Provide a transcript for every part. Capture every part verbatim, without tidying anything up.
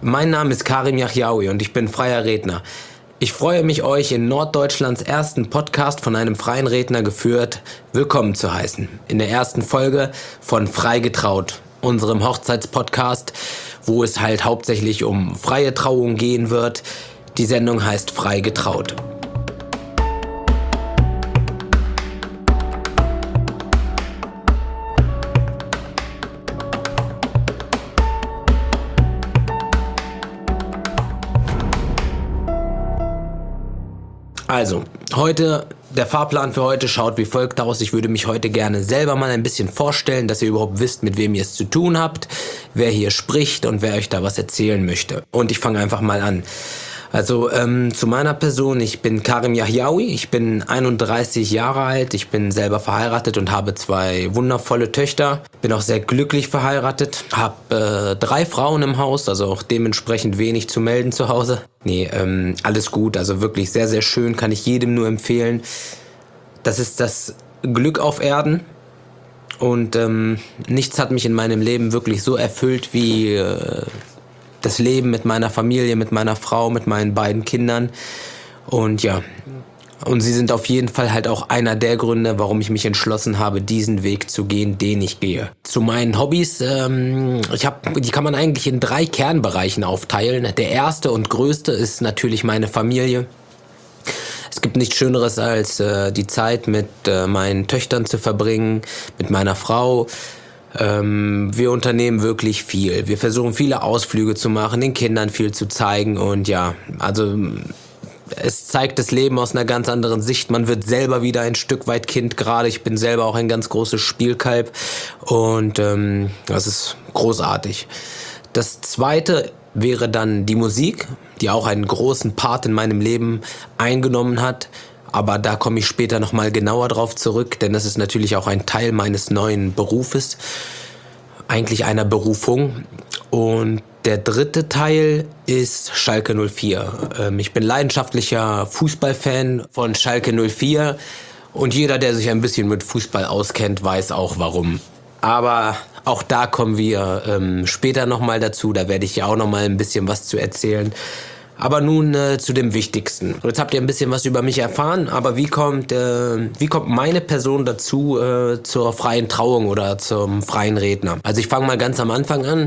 Mein Name ist Karim Yahyaoui und ich bin freier Redner. Ich freue mich, euch in Norddeutschlands ersten Podcast von einem freien Redner geführt, willkommen zu heißen. In der ersten Folge von Frei getraut, unserem Hochzeitspodcast, wo es halt hauptsächlich um freie Trauung gehen wird. Die Sendung heißt Frei getraut. Also, heute, der Fahrplan für heute schaut wie folgt aus. Ich würde mich heute gerne selber mal ein bisschen vorstellen, dass ihr überhaupt wisst, mit wem ihr es zu tun habt, wer hier spricht und wer euch da was erzählen möchte. Und ich fange einfach mal an. Also ähm, zu meiner Person, ich bin Karim Yahyaoui, ich bin einunddreißig Jahre alt, ich bin selber verheiratet und habe zwei wundervolle Töchter, bin auch sehr glücklich verheiratet, habe äh, drei Frauen im Haus, also auch dementsprechend wenig zu melden zu Hause. Nee, ähm, alles gut, also wirklich sehr, sehr schön, kann ich jedem nur empfehlen. Das ist das Glück auf Erden und ähm, nichts hat mich in meinem Leben wirklich so erfüllt wie... Äh, das Leben mit meiner Familie, mit meiner Frau, mit meinen beiden Kindern. Und ja, und sie sind auf jeden Fall halt auch einer der Gründe, warum ich mich entschlossen habe, diesen Weg zu gehen, den ich gehe. Zu meinen Hobbys, ähm, ich hab, die kann man eigentlich in drei Kernbereichen aufteilen. Der erste und größte ist natürlich meine Familie. Es gibt nichts Schöneres, als äh, die Zeit mit äh, meinen Töchtern zu verbringen, mit meiner Frau. Ähm, wir unternehmen wirklich viel. Wir versuchen viele Ausflüge zu machen, den Kindern viel zu zeigen und ja, also es zeigt das Leben aus einer ganz anderen Sicht. Man wird selber wieder ein Stück weit Kind gerade. Ich bin selber auch ein ganz großes Spielkalb und ähm, das ist großartig. Das zweite wäre dann die Musik, die auch einen großen Part in meinem Leben eingenommen hat. Aber da komme ich später nochmal genauer drauf zurück, denn das ist natürlich auch ein Teil meines neuen Berufes, eigentlich einer Berufung. Und der dritte Teil ist Schalke null vier. Ähm, ich bin leidenschaftlicher Fußballfan von Schalke null vier und jeder, der sich ein bisschen mit Fußball auskennt, weiß auch warum. Aber auch da kommen wir ähm, später nochmal dazu, da werde ich ja auch nochmal ein bisschen was zu erzählen. Aber nun äh, zu dem Wichtigsten. Jetzt habt ihr ein bisschen was über mich erfahren, aber wie kommt, äh, wie kommt meine Person dazu äh, zur freien Trauung oder zum freien Redner? Also ich fange mal ganz am Anfang an.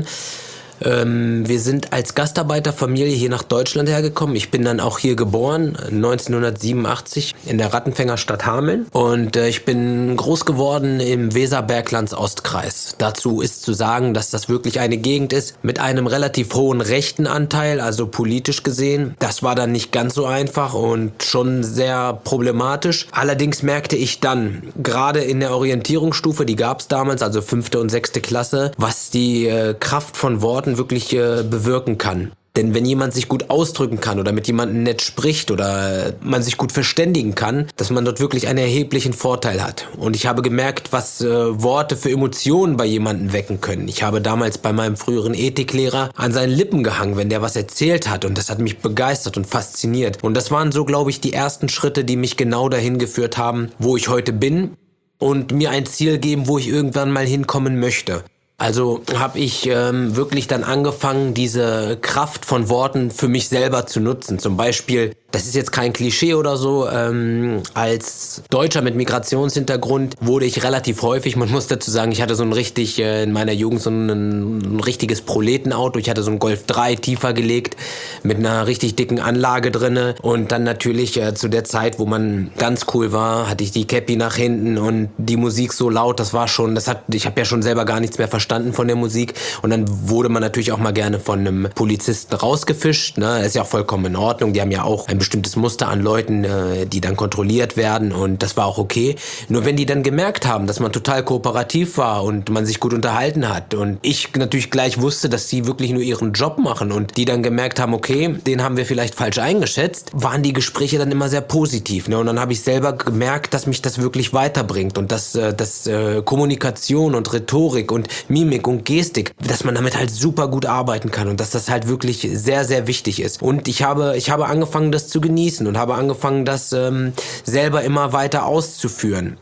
Ähm, wir sind als Gastarbeiterfamilie hier nach Deutschland hergekommen. Ich bin dann auch hier geboren, neunzehnhundertsiebenundachtzig in der Rattenfängerstadt Hameln. Und äh, ich bin groß geworden im Weserberglands Ostkreis. Dazu ist zu sagen, dass das wirklich eine Gegend ist mit einem relativ hohen rechten Anteil, also politisch gesehen. Das war dann nicht ganz so einfach und schon sehr problematisch. Allerdings merkte ich dann, gerade in der Orientierungsstufe, die gab es damals, also fünfte und sechste Klasse, was die äh, Kraft von Worten wirklich äh, bewirken kann. Denn wenn jemand sich gut ausdrücken kann oder mit jemandem nett spricht oder man sich gut verständigen kann, dass man dort wirklich einen erheblichen Vorteil hat. Und ich habe gemerkt, was äh, Worte für Emotionen bei jemandem wecken können. Ich habe damals bei meinem früheren Ethiklehrer an seinen Lippen gehangen, wenn der was erzählt hat. Und das hat mich begeistert und fasziniert. Und das waren so, glaube ich, die ersten Schritte, die mich genau dahin geführt haben, wo ich heute bin und mir ein Ziel geben, wo ich irgendwann mal hinkommen möchte. Also habe ich ähm, wirklich dann angefangen, diese Kraft von Worten für mich selber zu nutzen. Zum Beispiel, das ist jetzt kein Klischee oder so, ähm, als Deutscher mit Migrationshintergrund wurde ich relativ häufig, man muss dazu sagen, ich hatte so ein richtig, äh, in meiner Jugend so ein, ein richtiges Proletenauto. Ich hatte so ein Golf drei tiefer gelegt mit einer richtig dicken Anlage drinne und dann natürlich äh, zu der Zeit, wo man ganz cool war, hatte ich die Cappy nach hinten und die Musik so laut, das war schon, das hat, ich habe ja schon selber gar nichts mehr verstanden von der Musik und dann wurde man natürlich auch mal gerne von einem Polizisten rausgefischt, ne? Das ist ja auch vollkommen in Ordnung, die haben ja auch ein bestimmtes Muster an Leuten, äh, die dann kontrolliert werden und das war auch okay. Nur wenn die dann gemerkt haben, dass man total kooperativ war und man sich gut unterhalten hat und ich natürlich gleich wusste, dass sie wirklich nur ihren Job machen und die dann gemerkt haben, okay, den haben wir vielleicht falsch eingeschätzt, waren die Gespräche dann immer sehr positiv, ne? Und dann habe ich selber gemerkt, dass mich das wirklich weiterbringt und dass, äh, dass äh, Kommunikation und Rhetorik und Mimik und Gestik, dass man damit halt super gut arbeiten kann und dass das halt wirklich sehr, sehr wichtig ist. Und ich habe, ich habe angefangen, das zu genießen und habe angefangen, das ähm, selber immer weiter auszuführen.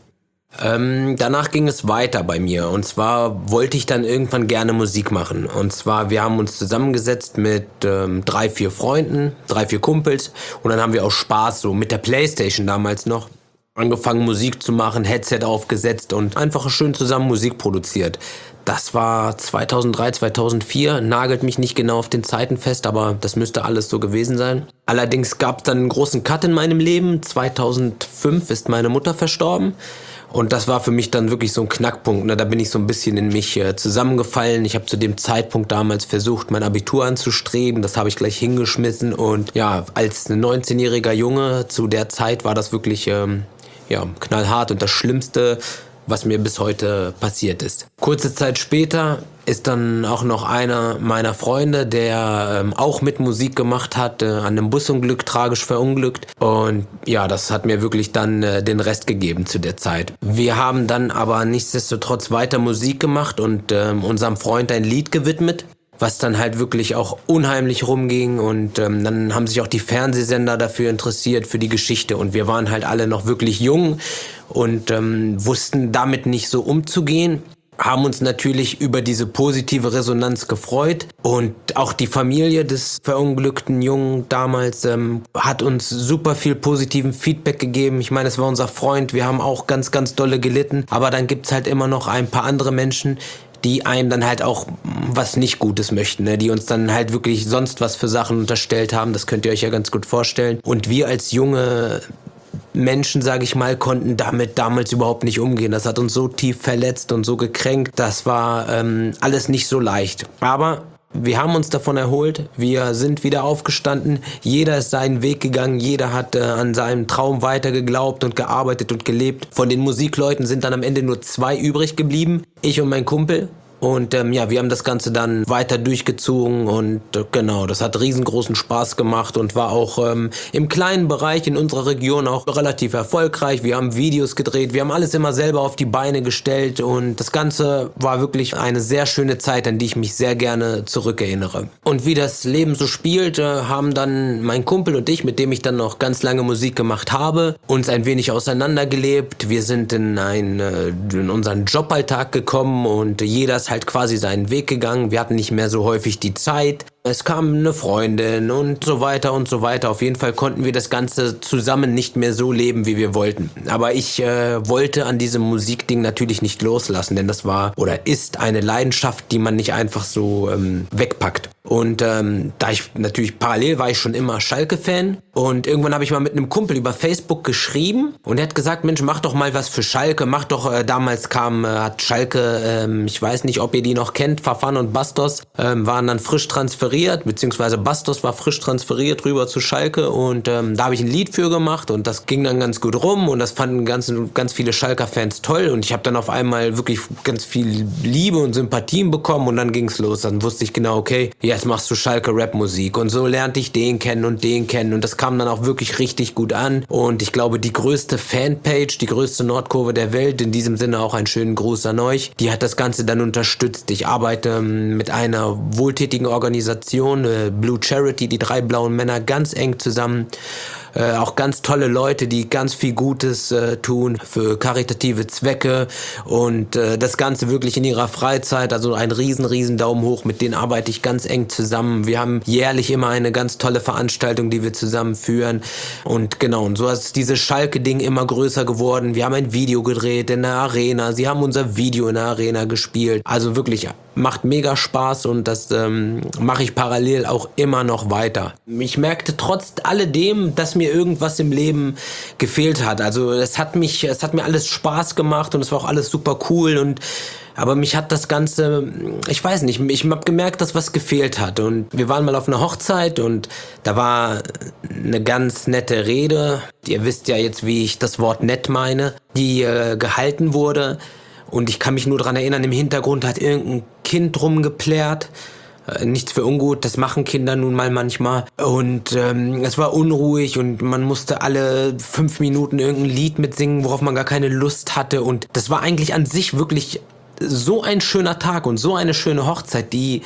Ähm, danach ging es weiter bei mir. Und zwar wollte ich dann irgendwann gerne Musik machen. Und zwar, wir haben uns zusammengesetzt mit ähm, drei, vier Freunden, drei, vier Kumpels. Und dann haben wir aus Spaß, so mit der Playstation damals noch, angefangen Musik zu machen, Headset aufgesetzt und einfach schön zusammen Musik produziert. Das war zweitausenddrei, zweitausendvier, nagelt mich nicht genau auf den Zeiten fest, aber das müsste alles so gewesen sein. Allerdings gab es dann einen großen Cut in meinem Leben. zweitausendfünf ist meine Mutter verstorben. Und das war für mich dann wirklich so ein Knackpunkt. Ne? Da bin ich so ein bisschen in mich äh, zusammengefallen. Ich habe zu dem Zeitpunkt damals versucht, mein Abitur anzustreben. Das habe ich gleich hingeschmissen. Und ja, als neunzehnjähriger Junge zu der Zeit war das wirklich ähm, ja, knallhart und das Schlimmste, was mir bis heute passiert ist. Kurze Zeit später ist dann auch noch einer meiner Freunde, der ähm, auch mit Musik gemacht hat, äh, an einem Busunglück tragisch verunglückt. Und ja, das hat mir wirklich dann äh, den Rest gegeben zu der Zeit. Wir haben dann aber nichtsdestotrotz weiter Musik gemacht und ähm, unserem Freund ein Lied gewidmet, was dann halt wirklich auch unheimlich rumging. Und ähm, dann haben sich auch die Fernsehsender dafür interessiert, für die Geschichte. Und wir waren halt alle noch wirklich jung und ähm, wussten damit nicht so umzugehen. Haben uns natürlich über diese positive Resonanz gefreut. Und auch die Familie des verunglückten Jungen damals ähm, hat uns super viel positiven Feedback gegeben. Ich meine, es war unser Freund, wir haben auch ganz, ganz dolle gelitten. Aber dann gibt's halt immer noch ein paar andere Menschen, die einen dann halt auch was nicht Gutes möchten, ne? Die uns dann halt wirklich sonst was für Sachen unterstellt haben. Das könnt ihr euch ja ganz gut vorstellen. Und wir als junge Menschen, sage ich mal, konnten damit damals überhaupt nicht umgehen. Das hat uns so tief verletzt und so gekränkt. Das war ähm, alles nicht so leicht. Aber wir haben uns davon erholt, wir sind wieder aufgestanden, jeder ist seinen Weg gegangen, jeder hat äh, an seinem Traum weiter geglaubt und gearbeitet und gelebt. Von den Musikleuten sind dann am Ende nur zwei übrig geblieben, ich und mein Kumpel. Und ähm, ja, wir haben das Ganze dann weiter durchgezogen und äh, genau, das hat riesengroßen Spaß gemacht und war auch ähm, im kleinen Bereich in unserer Region auch relativ erfolgreich. Wir haben Videos gedreht, wir haben alles immer selber auf die Beine gestellt und das Ganze war wirklich eine sehr schöne Zeit, an die ich mich sehr gerne zurückerinnere. Und wie das Leben so spielt, äh, haben dann mein Kumpel und ich, mit dem ich dann noch ganz lange Musik gemacht habe, uns ein wenig auseinandergelebt. Wir sind in, ein, äh, in unseren Joballtag gekommen und jeder ist halt quasi seinen Weg gegangen. Wir hatten nicht mehr so häufig die Zeit. Es kam eine Freundin und so weiter und so weiter. Auf jeden Fall konnten wir das Ganze zusammen nicht mehr so leben, wie wir wollten. Aber ich äh, wollte an diesem Musikding natürlich nicht loslassen, denn das war oder ist eine Leidenschaft, die man nicht einfach so ähm, wegpackt. Und ähm, da ich natürlich parallel war ich schon immer Schalke-Fan und irgendwann habe ich mal mit einem Kumpel über Facebook geschrieben und er hat gesagt, Mensch, mach doch mal was für Schalke, mach doch, äh, damals kam, äh, hat Schalke, ähm, ich weiß nicht, ob ihr die noch kennt, Fafan und Bastos, ähm, waren dann frisch transferiert, beziehungsweise Bastos war frisch transferiert rüber zu Schalke und ähm, da habe ich ein Lied für gemacht und das ging dann ganz gut rum und das fanden ganz, ganz viele Schalker-Fans toll und ich habe dann auf einmal wirklich ganz viel Liebe und Sympathien bekommen und dann ging's los, dann wusste ich genau, okay, ja, jetzt machst du Schalke-Rap-Musik und so lernte ich den kennen und den kennen und das kam dann auch wirklich richtig gut an und ich glaube, die größte Fanpage, die größte Nordkurve der Welt, in diesem Sinne auch einen schönen Gruß an euch, die hat das Ganze dann unterstützt. Ich arbeite mit einer wohltätigen Organisation, äh, Blue Charity, die drei blauen Männer, ganz eng zusammen. Äh, auch ganz tolle Leute, die ganz viel Gutes äh, tun für karitative Zwecke und äh, das Ganze wirklich in ihrer Freizeit, also ein riesen, riesen Daumen hoch, mit denen arbeite ich ganz eng zusammen. Wir haben jährlich immer eine ganz tolle Veranstaltung, die wir zusammen führen und genau, und so ist dieses Schalke-Ding immer größer geworden. Wir haben ein Video gedreht in der Arena, sie haben unser Video in der Arena gespielt, also wirklich macht mega Spaß und das ähm, mache ich parallel auch immer noch weiter. Ich merkte trotz alledem, dass mir irgendwas im Leben gefehlt hat. Also es hat mich, es hat mir alles Spaß gemacht und es war auch alles super cool und aber mich hat das Ganze, ich weiß nicht, ich habe gemerkt, dass was gefehlt hat und wir waren mal auf einer Hochzeit und da war eine ganz nette Rede. Ihr wisst ja jetzt, wie ich das Wort nett meine, die äh, gehalten wurde. Und ich kann mich nur daran erinnern, im Hintergrund hat irgendein Kind rumgeplärt. Äh, nichts für ungut, das machen Kinder nun mal manchmal. Und ähm, es war unruhig und man musste alle fünf Minuten irgendein Lied mitsingen, worauf man gar keine Lust hatte. Und das war eigentlich an sich wirklich so ein schöner Tag und so eine schöne Hochzeit, die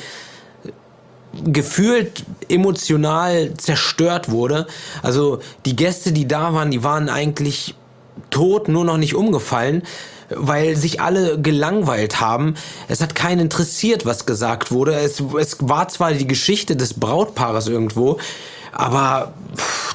gefühlt emotional zerstört wurde. Also die Gäste, die da waren, die waren eigentlich tot, nur noch nicht umgefallen, weil sich alle gelangweilt haben. Es hat keinen interessiert, was gesagt wurde. Es, es war zwar die Geschichte des Brautpaares irgendwo, aber pff,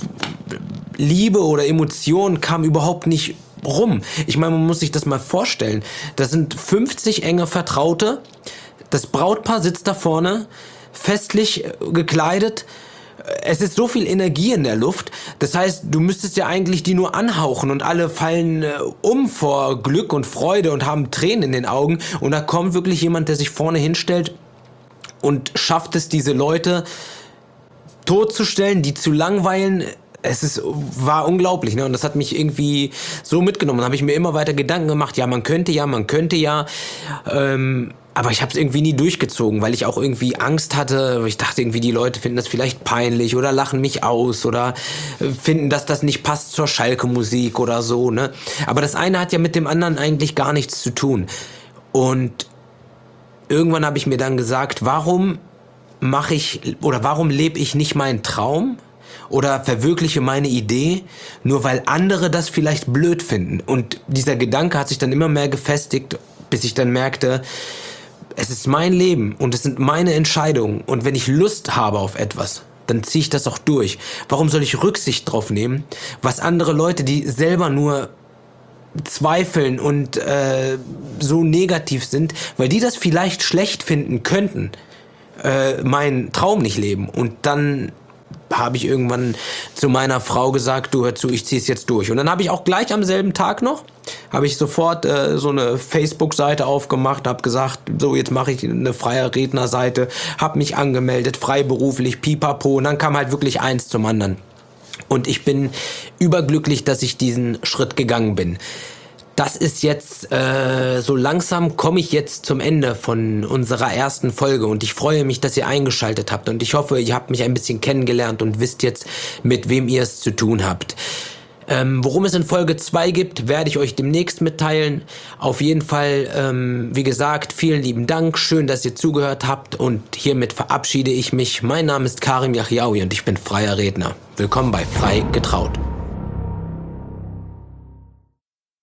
Liebe oder Emotionen kam überhaupt nicht rum. Ich meine, man muss sich das mal vorstellen. Das sind fünfzig enge Vertraute. Das Brautpaar sitzt da vorne, festlich gekleidet. Es ist so viel Energie in der Luft. Das heißt, du müsstest ja eigentlich die nur anhauchen und alle fallen äh, um vor Glück und Freude und haben Tränen in den Augen. Und da kommt wirklich jemand, der sich vorne hinstellt und schafft es, diese Leute totzustellen, die zu langweilen. Es ist, war unglaublich, ne? Und das hat mich irgendwie so mitgenommen. Da habe ich mir immer weiter Gedanken gemacht, ja, man könnte ja, man könnte ja. Ähm, aber ich habe es irgendwie nie durchgezogen, weil ich auch irgendwie Angst hatte. Ich dachte irgendwie, die Leute finden das vielleicht peinlich oder lachen mich aus oder finden, dass das nicht passt zur Schalke-Musik oder so, ne? Aber das eine hat ja mit dem anderen eigentlich gar nichts zu tun. Und irgendwann habe ich mir dann gesagt, warum mache ich oder warum lebe ich nicht meinen Traum? Oder verwirkliche meine Idee, nur weil andere das vielleicht blöd finden. Und dieser Gedanke hat sich dann immer mehr gefestigt, bis ich dann merkte, es ist mein Leben und es sind meine Entscheidungen. Und wenn ich Lust habe auf etwas, dann ziehe ich das auch durch. Warum soll ich Rücksicht drauf nehmen, was andere Leute, die selber nur zweifeln und äh, so negativ sind, weil die das vielleicht schlecht finden könnten, äh, meinen Traum nicht leben. Und dann habe ich irgendwann zu meiner Frau gesagt, du hör zu, ich zieh's jetzt durch. Und dann habe ich auch gleich am selben Tag noch, habe ich sofort äh, so eine Facebook-Seite aufgemacht, habe gesagt, so jetzt mache ich eine freie Rednerseite, habe mich angemeldet, freiberuflich, pipapo. Und dann kam halt wirklich eins zum anderen. Und ich bin überglücklich, dass ich diesen Schritt gegangen bin. Das ist jetzt, äh, so langsam komme ich jetzt zum Ende von unserer ersten Folge und ich freue mich, dass ihr eingeschaltet habt und ich hoffe, ihr habt mich ein bisschen kennengelernt und wisst jetzt, mit wem ihr es zu tun habt. Ähm, worum es in Folge zwei gibt, werde ich euch demnächst mitteilen. Auf jeden Fall, ähm, wie gesagt, vielen lieben Dank, schön, dass ihr zugehört habt und hiermit verabschiede ich mich. Mein Name ist Karim Yachiaoui und ich bin freier Redner. Willkommen bei Frei getraut.